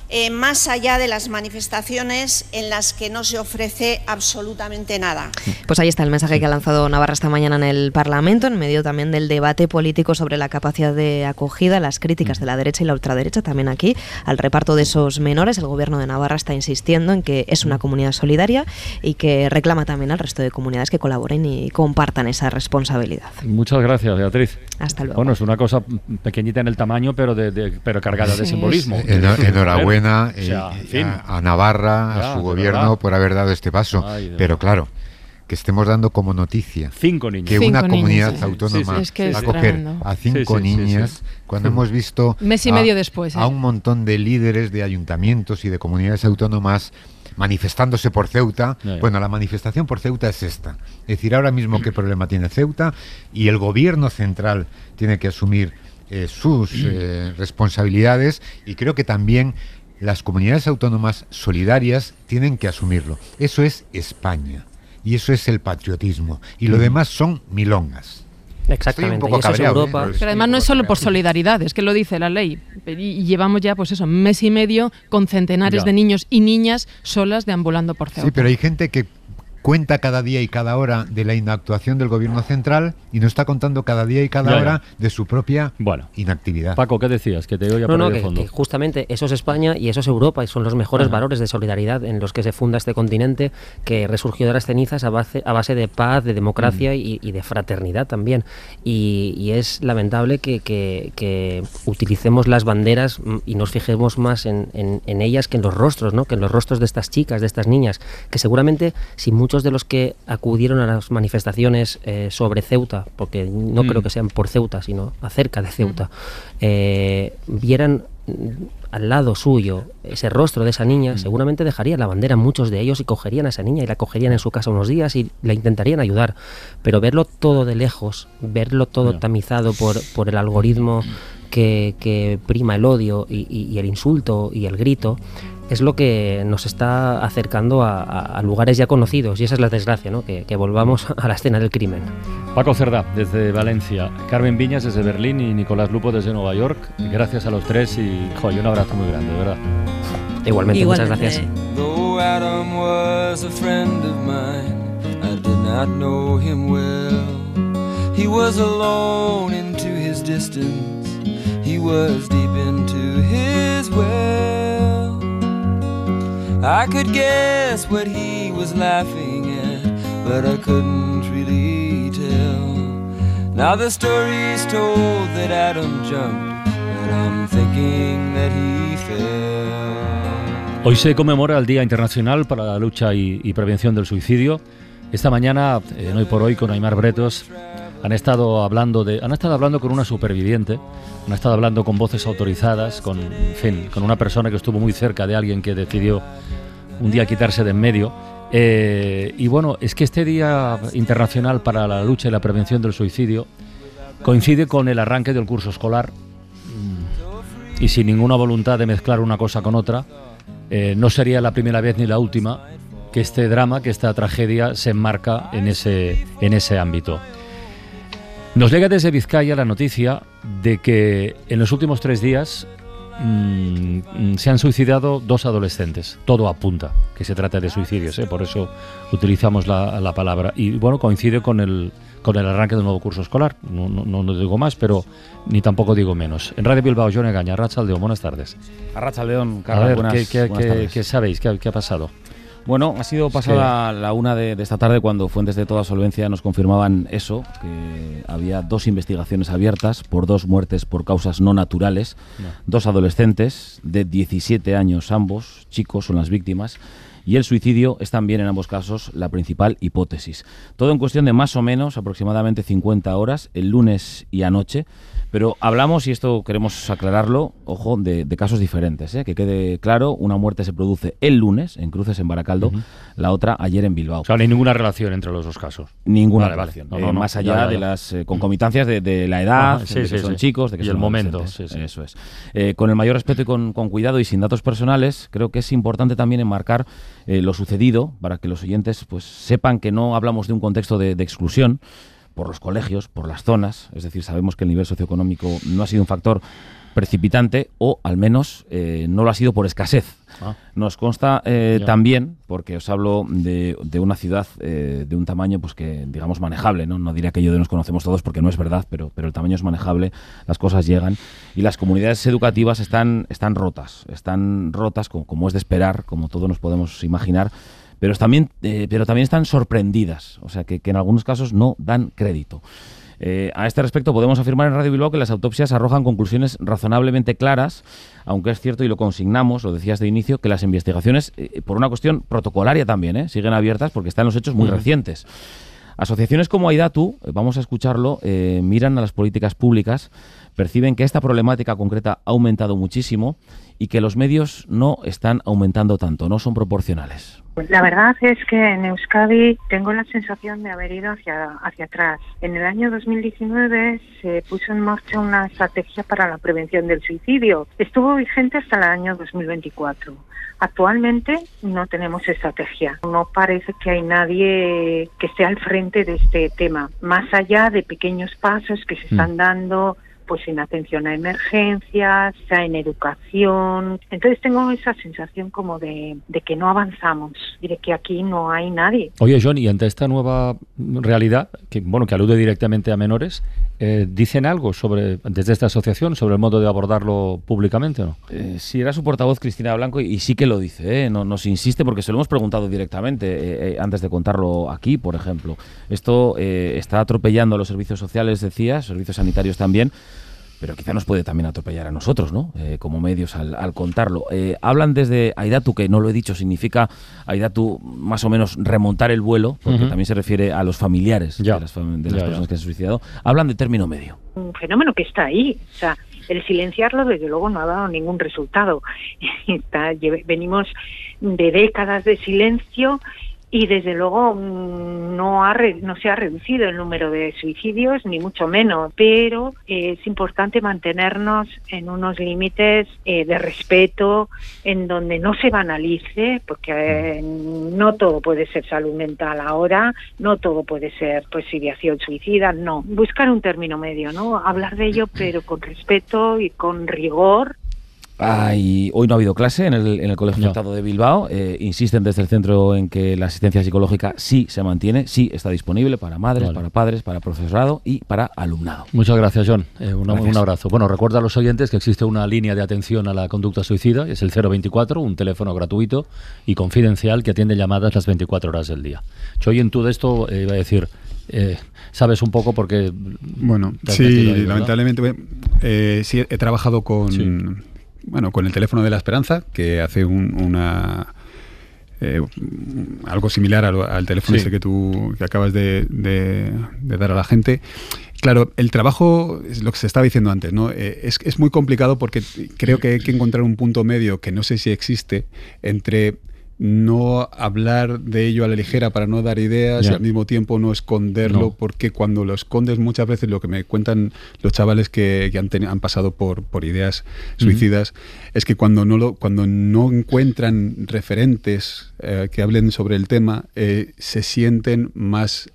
eh, más allá de las manifestaciones en las que no se ofrece absolutamente nada. Pues ahí está el mensaje que ha lanzado Navarra esta mañana en el Parlamento, en medio también del debate político sobre la capacidad de acogida, las críticas de la derecha y la ultraderecha también aquí al reparto de esos menores. El Gobierno de Navarra está insistiendo en que es una comunidad solidaria y que reclama también al resto de comunidades que colaboren y compartan esa responsabilidad. Muchas gracias, Beatriz. Hasta luego. Bueno, es una cosa pequeñita en el tamaño, pero de, de pero cargada de Sí. simbolismo. Enho- Enhorabuena O sea, eh, en fin. a, a Navarra, Ya, a su de gobierno verdad. por haber dado este paso. Ay, de Pero verdad. claro, que estemos dando como noticia Cinco niños. que Cinco una niños, comunidad sí, sí. autónoma Sí, sí. Es que va a es coger tremendo. a cinco Sí, sí, sí, niñas, sí. cuando hemos visto Mes y a, medio después, ¿eh? a un montón de líderes de ayuntamientos y de comunidades autónomas manifestándose por Ceuta. Ya, ya. Bueno, la manifestación por Ceuta es esta. Es decir, ahora mismo qué problema tiene Ceuta y el gobierno central tiene que asumir eh, sus eh, responsabilidades, y creo que también las comunidades autónomas solidarias tienen que asumirlo. Eso es España y eso es el patriotismo, y lo demás son milongas. Exactamente, Estoy un poco y eso es cabreado, Europa. ¿eh? Pero además no es solo por solidaridad, es que lo dice la ley. Y y llevamos ya, pues eso, mes y medio con centenares Ya. de niños y niñas solas deambulando por Ceuta. Sí, pero hay gente que cuenta cada día y cada hora de la inactuación del gobierno central y no está contando cada día y cada Ya, ya. hora de su propia Bueno. inactividad. Paco, ¿qué decías? Que te oía No, por no, ahí de que, fondo. que justamente eso es España y eso es Europa, y son los mejores Ajá. valores de solidaridad en los que se funda este continente, que resurgió de las cenizas a base, a base de paz, de democracia y, y de fraternidad también. Y, y es lamentable que, que- que utilicemos las banderas mm, y nos fijemos más en, en- en ellas que en los rostros, ¿no? Que en los rostros de estas chicas, de estas niñas, que seguramente si muchos de los que acudieron a las manifestaciones eh, sobre Ceuta, porque no Mm. creo que sean por Ceuta, sino acerca de Ceuta, eh, vieran mm, al lado suyo ese rostro de esa niña, seguramente dejarían la bandera muchos de ellos y cogerían a esa niña y la cogerían en su casa unos días y la intentarían ayudar. Pero verlo todo de lejos, verlo todo Ya. tamizado por, por el algoritmo que, que prima el odio y, y- y el insulto y el grito, es lo que nos está acercando a, a- a lugares ya conocidos, y esa es la desgracia, ¿no? Que, que volvamos a la escena del crimen. Paco Cerdá, desde Valencia, Carmen Viñas desde Berlín y Nicolás Lupo desde Nueva York. Gracias a los tres y, joder, un abrazo muy grande, de verdad. Igualmente, muchas gracias. Though Adam was a friend of mine, I did not know him well. He was alone into his distance, he was deep into his well. I could guess what he was laughing at, but I couldn't really tell. Now the story's told that Adam jumped, but I'm thinking that he fell. Hoy se conmemora el Día Internacional para la Lucha y, y Prevención del Suicidio. Esta mañana, en Hoy por Hoy, con Aimar Bretos, han estado hablando de, han estado hablando con una superviviente, han estado hablando con voces autorizadas, con, en fin, con una persona que estuvo muy cerca de alguien que decidió un día quitarse de en medio. Eh, y bueno, es que este Día Internacional para la Lucha y la Prevención del Suicidio coincide con el arranque del curso escolar, mm, y sin ninguna voluntad de mezclar una cosa con otra, eh, no sería la primera vez ni la última que este drama, que esta tragedia se enmarca en ese, en ese ámbito. Nos llega desde Vizcaya la noticia de que en los últimos tres días mmm, se han suicidado dos adolescentes. Todo apunta que se trata de suicidios, ¿eh? Por eso utilizamos la, la palabra. Y bueno, coincide con el, con el arranque del nuevo curso escolar. No, no, no digo más, pero ni tampoco digo menos. En Radio Bilbao, Jone Gaña, Arratsaldeon, buenas tardes. Arratsaldeon, A Carla, ver, buenas, ¿qué, qué, buenas qué, tardes. qué sabéis? ¿Qué, qué ha pasado? Bueno, ha sido pasada la una de, de esta tarde cuando fuentes de toda solvencia nos confirmaban eso, que había dos investigaciones abiertas por dos muertes por causas no naturales, No. dos adolescentes de diecisiete años ambos, chicos, son las víctimas, y el suicidio es también en ambos casos la principal hipótesis. Todo en cuestión de más o menos aproximadamente cincuenta horas, el lunes y anoche. Pero hablamos, y esto queremos aclararlo, ojo, de, de casos diferentes, ¿eh? Que quede claro, una muerte se produce el lunes en Cruces, en Baracaldo, Uh-huh. la otra ayer en Bilbao. O sea, no hay ninguna relación entre los dos casos. Ninguna Vale, vale. relación. No, Eh, no, no. más Ya, allá ya, de ya. las eh, concomitancias de, de la edad, Ajá, sí, de que sí, son sí. chicos, de que Y son el momento, adolescentes. sí, sí. Eso es. Eh, con el mayor respeto y con, con cuidado y sin datos personales, creo que es importante también enmarcar eh, lo sucedido para que los oyentes pues sepan que no hablamos de un contexto de, de exclusión por los colegios, por las zonas, es decir, sabemos que el nivel socioeconómico no ha sido un factor precipitante o al menos eh, no lo ha sido por escasez. Ah. Nos consta eh, también, porque os hablo de, de una ciudad eh, de un tamaño pues que digamos manejable, ¿no? No diría que yo de nos conocemos todos porque no es verdad, pero, pero el tamaño es manejable, las cosas llegan y las comunidades educativas están, están rotas, están rotas como, como es de esperar, como todos nos podemos imaginar, pero también, eh, pero también están sorprendidas, o sea que, que en algunos casos no dan crédito. Eh, a este respecto podemos afirmar en Radio Bilbao que las autopsias arrojan conclusiones razonablemente claras, aunque es cierto, y lo consignamos, lo decías de inicio, que las investigaciones, eh, por una cuestión protocolaria también, eh, siguen abiertas porque están los hechos muy uh-huh. recientes. Asociaciones como Aidatu, eh, vamos a escucharlo, eh, miran a las políticas públicas, perciben que esta problemática concreta ha aumentado muchísimo y que los medios no están aumentando tanto, no son proporcionales. La verdad es que en Euskadi tengo la sensación de haber ido hacia, hacia atrás. En el año dos mil diecinueve se puso en marcha una estrategia para la prevención del suicidio. Estuvo vigente hasta el año dos mil veinticuatro. Actualmente no tenemos estrategia. No parece que hay nadie que esté al frente de este tema, más allá de pequeños pasos que se están dando pues en atención a emergencias, en educación. Entonces tengo esa sensación como de, de que no avanzamos y de que aquí no hay nadie. Oye, John, y ante esta nueva realidad, que bueno que alude directamente a menores, eh, ¿dicen algo sobre desde esta asociación sobre el modo de abordarlo públicamente o no? Eh, sí, era su portavoz Cristina Blanco y, y sí que lo dice, ¿eh? No, nos insiste porque se lo hemos preguntado directamente eh, eh, antes de contarlo aquí, por ejemplo. Esto eh, está atropellando a los servicios sociales, decía, servicios sanitarios también, pero quizá nos puede también atropellar a nosotros, ¿no? Eh, como medios al, al contarlo. Eh, hablan desde Aidatu, que no lo he dicho, significa Aidatu más o menos remontar el vuelo, porque uh-huh. también se refiere a los familiares ya. de las, de las ya, personas ya. que se han suicidado. Hablan de término medio. Un fenómeno que está ahí, o sea, el silenciarlo desde luego no ha dado ningún resultado. Está, venimos de décadas de silencio y desde luego no, ha re, no se ha reducido el número de suicidios, ni mucho menos, pero eh, es importante mantenernos en unos límites eh, de respeto, en donde no se banalice, porque eh, no todo puede ser salud mental ahora, no todo puede ser pues ideación suicida, no. Buscar un término medio, ¿no? Hablar de ello, pero con respeto y con rigor. Ah, y hoy no ha habido clase en el, en el Colegio no. Estado de Bilbao. Eh, insisten desde el centro en que la asistencia psicológica sí se mantiene, sí está disponible para madres, vale. para padres, para profesorado y para alumnado. Muchas gracias, John. Eh, una, gracias. Un abrazo. Bueno, recuerda a los oyentes que existe una línea de atención a la conducta suicida, es el cero veinticuatro, un teléfono gratuito y confidencial que atiende llamadas las veinticuatro horas del día. Choy, en todo esto eh, iba a decir... Eh, sabes un poco porque... Bueno, sí, ahí, lamentablemente eh, sí he trabajado con... Sí. Bueno, con el teléfono de la esperanza, que hace un, una eh, algo similar al, al teléfono sí. este que tú que acabas de, de, de dar a la gente. Claro, el trabajo, es lo que se estaba diciendo antes, ¿no? Eh, es, es muy complicado porque creo que hay que encontrar un punto medio que no sé si existe entre no hablar de ello a la ligera para no dar ideas yeah. y al mismo tiempo no esconderlo, no. porque cuando lo escondes muchas veces, lo que me cuentan los chavales que, que han, ten, han pasado por, por ideas suicidas, uh-huh. es que cuando no, lo, cuando no encuentran referentes eh, que hablen sobre el tema, eh, se sienten más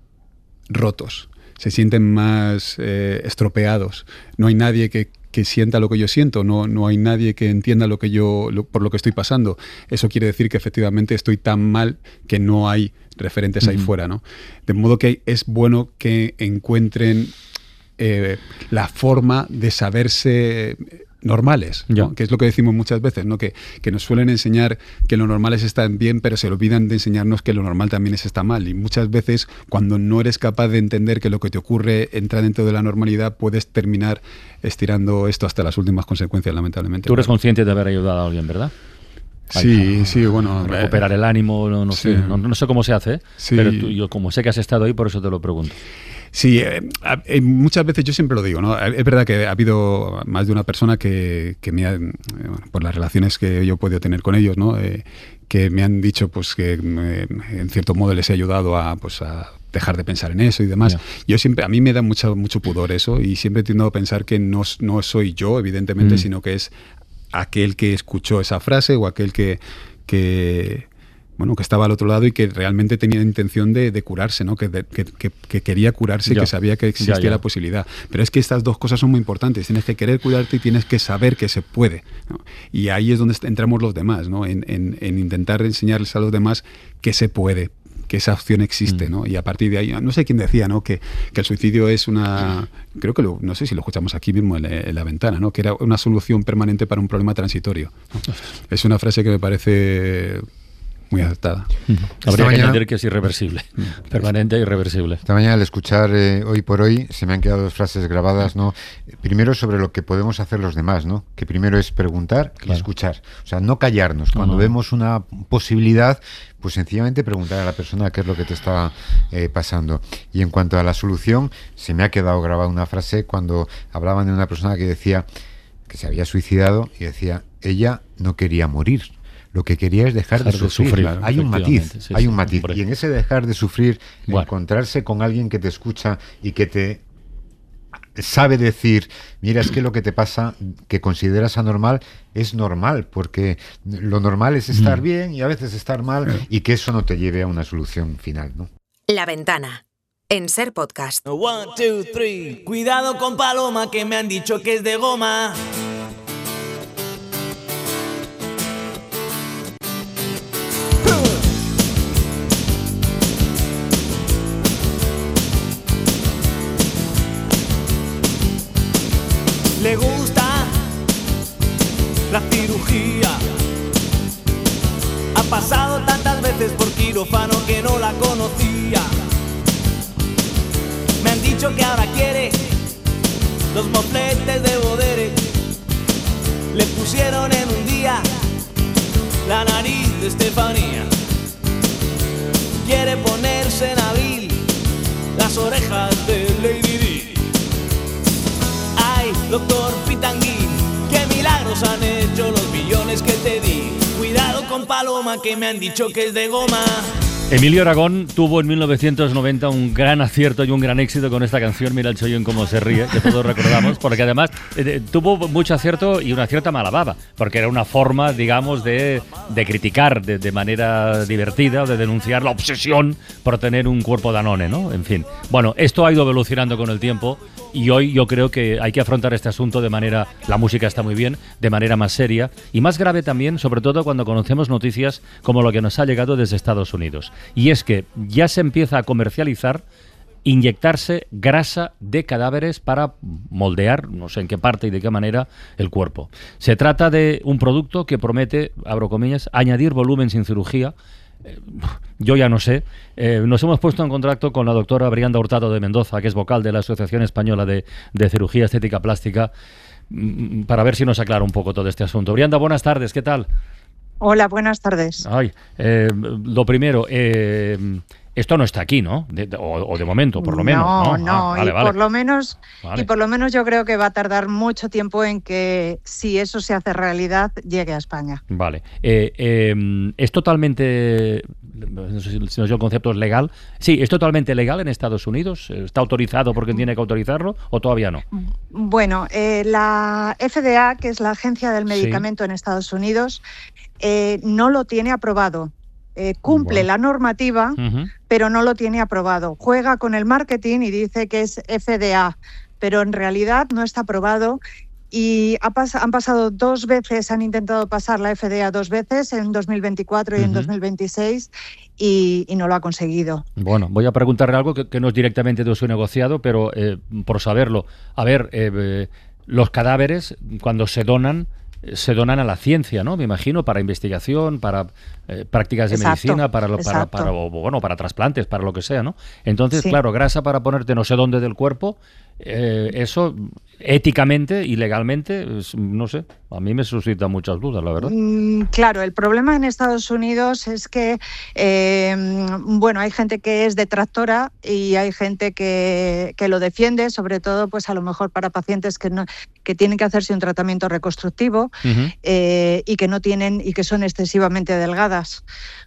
rotos, se sienten más eh, estropeados. No hay nadie que que sienta lo que yo siento, no, no hay nadie que entienda lo que yo lo, por lo que estoy pasando. Eso quiere decir que efectivamente estoy tan mal que no hay referentes ahí uh-huh. fuera, ¿no? De modo que es bueno que encuentren eh, la forma de saberse normales, ¿no? Que es lo que decimos muchas veces, ¿no? Que, que nos suelen enseñar que lo normales está bien, pero se olvidan de enseñarnos que lo normal también es está mal. Y muchas veces, cuando no eres capaz de entender que lo que te ocurre entra dentro de la normalidad, puedes terminar estirando esto hasta las últimas consecuencias, lamentablemente. Tú eres consciente de haber ayudado a alguien, ¿verdad? Sí, Ay, sí, bueno. Recuperar el ánimo, no, no, sí. sé, no, no sé cómo se hace, sí. pero tú, yo como sé que has estado ahí, por eso te lo pregunto. Sí, eh, eh, muchas veces yo siempre lo digo, ¿no? Es verdad que ha habido más de una persona que, que me ha, eh, bueno, por las relaciones que yo he podido tener con ellos, ¿no? Eh, que me han dicho pues que eh, en cierto modo les he ayudado a, pues, a dejar de pensar en eso y demás. Yeah. Yo siempre, a mí me da mucho, mucho pudor eso y siempre tiendo a pensar que no, no soy yo, evidentemente, mm. sino que es aquel que escuchó esa frase o aquel que... que bueno, que estaba al otro lado y que realmente tenía intención de, de curarse, ¿no? Que, de, que, que, que quería curarse, ya. que sabía que existía ya, ya. la posibilidad. Pero es que estas dos cosas son muy importantes. Tienes que querer curarte y tienes que saber que se puede, ¿no? Y ahí es donde entramos los demás, ¿no? En, en, en intentar enseñarles a los demás que se puede, que esa opción existe, ¿no? Y a partir de ahí, no sé quién decía, ¿no? Que, que el suicidio es una, creo que lo, no sé si lo escuchamos aquí mismo en, en La Ventana, ¿no? Que era una solución permanente para un problema transitorio, ¿no? Es una frase que me parece muy acertada. Habría que entender que es irreversible, permanente e irreversible. Esta mañana al escuchar eh, Hoy por Hoy se me han quedado dos frases grabadas, ¿no? Primero sobre lo que podemos hacer los demás, ¿no? Que primero es preguntar claro. y escuchar. O sea, no callarnos. Cuando no, no. vemos una posibilidad, pues sencillamente preguntar a la persona qué es lo que te está eh, pasando. Y en cuanto a la solución, se me ha quedado grabada una frase cuando hablaban de una persona que decía que se había suicidado y decía, ella no quería morir. Lo que quería es dejar, dejar de sufrir. De sufrir claro, hay un matiz, sí, hay sí, un matiz. Hombre. Y en ese dejar de sufrir, bueno. encontrarse con alguien que te escucha y que te sabe decir, mira, es que lo que te pasa, que consideras anormal, es normal, porque lo normal es estar mm. bien y a veces estar mal, sí. y que eso no te lleve a una solución final, ¿no? La Ventana, en Ser Podcast. One, two, three. Cuidado con Paloma, que me han dicho que es de goma. Le gusta la cirugía. Ha pasado tantas veces por quirófano que no la conocía. Me han dicho que ahora quiere los mofletes de Bodere. Le pusieron en un día la nariz de Estefanía. Quiere ponerse en abril las orejas de Lady Di. Ay, doctor Pitanguín, qué milagros han hecho los millones que te di. Cuidado con Paloma, que me han dicho que es de goma. Emilio Aragón tuvo en mil novecientos noventa un gran acierto y un gran éxito con esta canción, Mira el Chollón cómo se ríe, que todos recordamos, porque además eh, tuvo mucho acierto y una cierta mala baba, porque era una forma, digamos, de, de criticar de, de manera divertida o de denunciar la obsesión por tener un cuerpo Danone, ¿no? En fin, bueno, esto ha ido evolucionando con el tiempo y hoy yo creo que hay que afrontar este asunto de manera, la música está muy bien, de manera más seria y más grave también, sobre todo cuando conocemos noticias como lo que nos ha llegado desde Estados Unidos. Y es que ya se empieza a comercializar inyectarse grasa de cadáveres para moldear, no sé en qué parte y de qué manera, el cuerpo. Se trata de un producto que promete, abro comillas, añadir volumen sin cirugía. Eh, yo ya no sé. Eh, nos hemos puesto en contacto con la doctora Brianda Hurtado de Mendoza, que es vocal de la Asociación Española de, de Cirugía Estética Plástica, para ver si nos aclara un poco todo este asunto. Brianda, buenas tardes, ¿qué tal? Hola, buenas tardes. Ay, eh, lo primero, eh, esto no está aquí, ¿no? De, o, o de momento, por lo menos. No, no, no, ah, vale, y vale. por lo menos, vale. y por lo menos yo creo que va a tardar mucho tiempo en que, si eso se hace realidad, llegue a España. Vale. Eh, eh, es totalmente, no sé si el concepto es legal. Sí, es totalmente legal en Estados Unidos. ¿Está autorizado porque tiene que autorizarlo o todavía no? Bueno, eh, la F D A, que es la Agencia del Medicamento sí. en Estados Unidos, eh, no lo tiene aprobado. Eh, cumple bueno. la normativa, uh-huh. pero no lo tiene aprobado. Juega con el marketing y dice que es F D A, pero en realidad no está aprobado. Y ha pas- han pasado dos veces, han intentado pasar la F D A dos veces, en dos mil veinticuatro y uh-huh. en dos mil veintiséis, y, y no lo ha conseguido. Bueno, voy a preguntarle algo que, que no es directamente de su negociado, pero eh, por saberlo. A ver, eh, eh, los cadáveres, cuando se donan, se donan a la ciencia, ¿no? Me imagino, para investigación, para eh, prácticas de exacto, medicina, para, para, para, o, bueno, para trasplantes, para lo que sea, ¿no? Entonces, sí. claro, grasa para ponerte no sé dónde del cuerpo, eh, eso éticamente y legalmente, no sé, a mí me suscita muchas dudas, la verdad. Mm, claro, el problema en Estados Unidos es que, eh, bueno, hay gente que es detractora y hay gente que, que lo defiende, sobre todo, pues a lo mejor para pacientes que no, que tienen que hacerse un tratamiento reconstructivo uh-huh. eh, y que no tienen y que son excesivamente delgadas.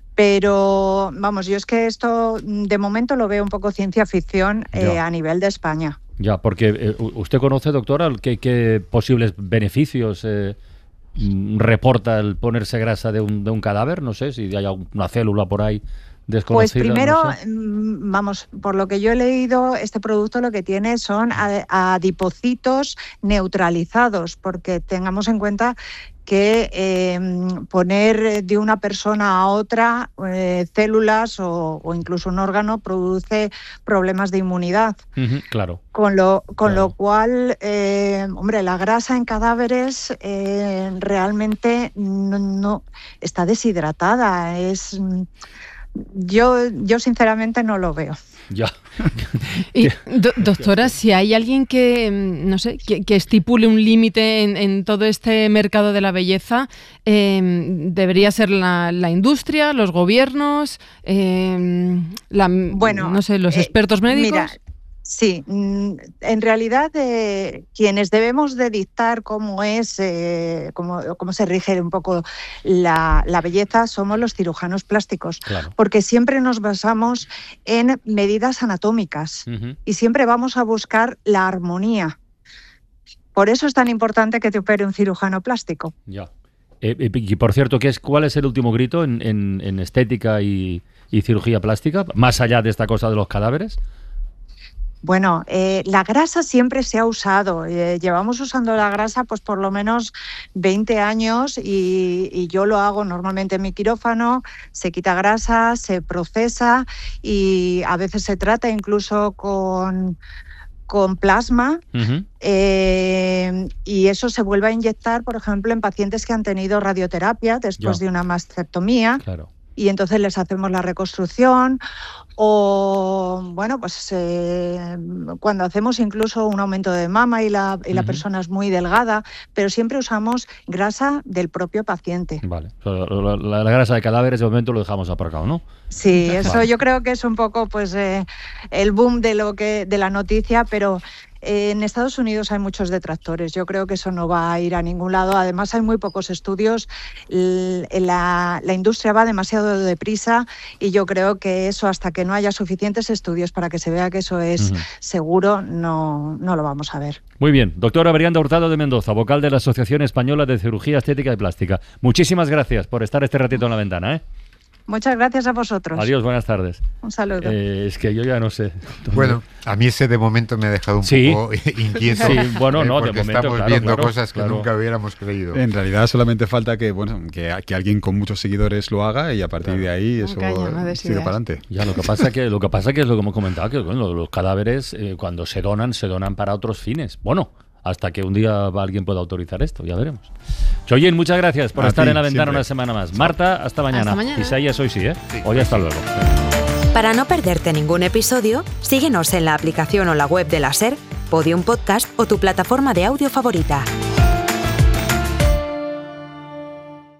Pero, vamos, yo es que esto de momento lo veo un poco ciencia ficción eh, a nivel de España. Ya, porque eh, usted conoce, doctora, qué, qué posibles beneficios eh, reporta el ponerse grasa de un, de un cadáver? No sé si hay una célula por ahí desconocida. Pues primero, no sé. vamos, por lo que yo he leído, este producto lo que tiene son adipocitos neutralizados, porque tengamos en cuenta que eh, poner de una persona a otra eh, células o, o incluso un órgano produce problemas de inmunidad. Uh-huh, claro. Con lo, con claro. lo cual, eh, hombre, la grasa en cadáveres eh, realmente no, no está deshidratada. Es yo, yo sinceramente no lo veo. Ya. Y, do, doctora, si hay alguien que, no sé, que, que estipule un límite en, en todo este mercado de la belleza, eh, debería ser la, la industria, los gobiernos, eh, la, bueno, no sé, los expertos eh, médicos. Mira, sí, en realidad eh, quienes debemos de dictar cómo es, eh, cómo, cómo se rige un poco la, la belleza somos los cirujanos plásticos, claro. porque siempre nos basamos en medidas anatómicas uh-huh. y siempre vamos a buscar la armonía. Por eso es tan importante que te opere un cirujano plástico. Ya. Eh, eh, y por cierto, ¿qué es, ¿cuál es el último grito en, en, en estética y, y cirugía plástica, más allá de esta cosa de los cadáveres? Bueno, eh, la grasa siempre se ha usado. Eh, llevamos usando la grasa pues por lo menos veinte años y, y yo lo hago normalmente en mi quirófano. Se quita grasa, se procesa y a veces se trata incluso con, con plasma. Uh-huh. Eh, y eso se vuelve a inyectar, por ejemplo, en pacientes que han tenido radioterapia después yeah. de una mastectomía. Claro. Y entonces les hacemos la reconstrucción o, bueno, pues eh, cuando hacemos incluso un aumento de mama y la, y la uh-huh. persona es muy delgada, pero siempre usamos grasa del propio paciente. Vale, la, la, la grasa de cadáveres de momento lo dejamos aparcado, ¿no? Sí, eso vale. Yo creo que es un poco pues eh, el boom de lo que de la noticia, pero en Estados Unidos hay muchos detractores. Yo creo que eso no va a ir a ningún lado. Además, hay muy pocos estudios. La, la industria va demasiado deprisa y yo creo que eso, hasta que no haya suficientes estudios para que se vea que eso es uh-huh. seguro, no, no lo vamos a ver. Muy bien. Doctora Brianda Hurtado de Mendoza, vocal de la Asociación Española de Cirugía Estética y Plástica. Muchísimas gracias por estar este ratito en la ventana, ¿eh? Muchas gracias a vosotros. Adiós, buenas tardes. Un saludo. Eh, es que yo ya no sé. Bueno, a mí ese de momento me ha dejado un ¿Sí? poco inquieto. Sí, bueno, no, eh, de momento, estamos claro, viendo claro, cosas que claro. nunca hubiéramos creído. En realidad solamente falta que, bueno, que, que alguien con muchos seguidores lo haga y a partir claro. de ahí eso no sigue para adelante. Ya, lo que pasa que lo que pasa que es lo que hemos comentado, que bueno, los cadáveres eh, cuando se donan, se donan para otros fines. Bueno, hasta que un día alguien pueda autorizar esto, ya veremos. Choyen, muchas gracias por a estar ti, en la ventana siempre. una semana más. Marta, hasta mañana. Hasta mañana. Isaías, hoy sí, ¿eh? Sí. Hoy hasta luego. Para no perderte ningún episodio, síguenos en la aplicación o la web de la SER, Podium Podcast o tu plataforma de audio favorita.